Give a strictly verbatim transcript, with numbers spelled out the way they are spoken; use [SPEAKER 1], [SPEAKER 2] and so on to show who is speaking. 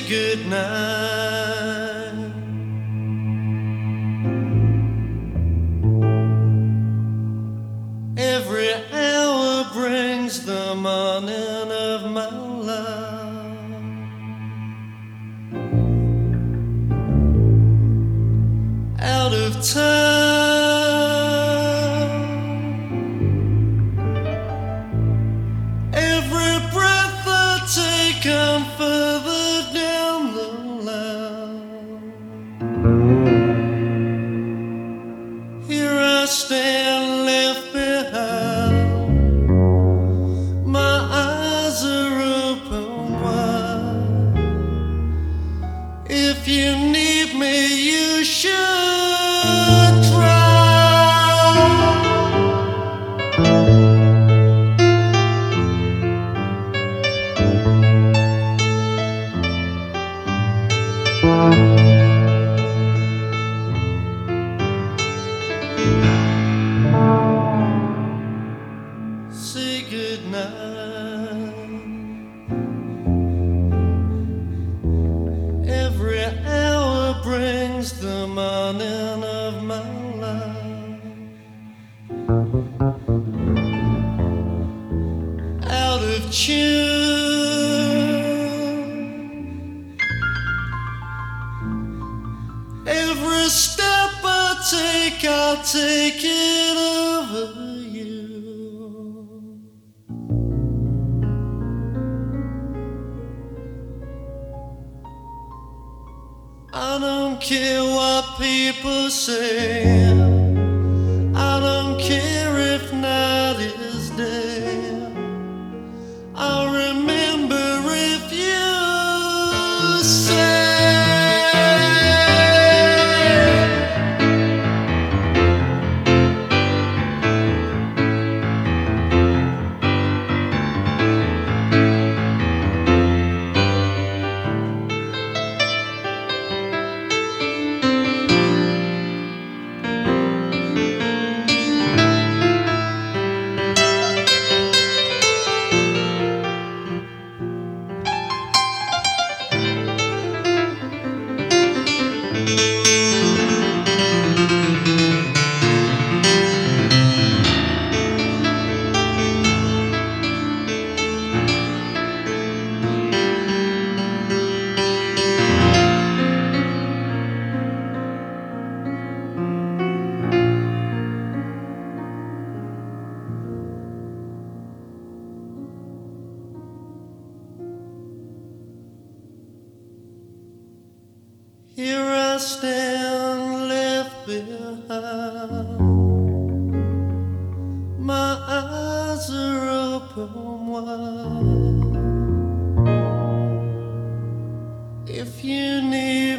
[SPEAKER 1] goodnight. Every hour brings the morning of my life. Out of time, every breath I take on further down the line. Here I stand left behind, my eyes are open wide. If you need me, you should try. Say goodnight. Every hour brings the morning of my life. Out of tune, every step I take, I'll take it over you. I don't care what people say, I don't care if night is day. I'll remember if you say. Here I stand left behind, my eyes are open wide. If you need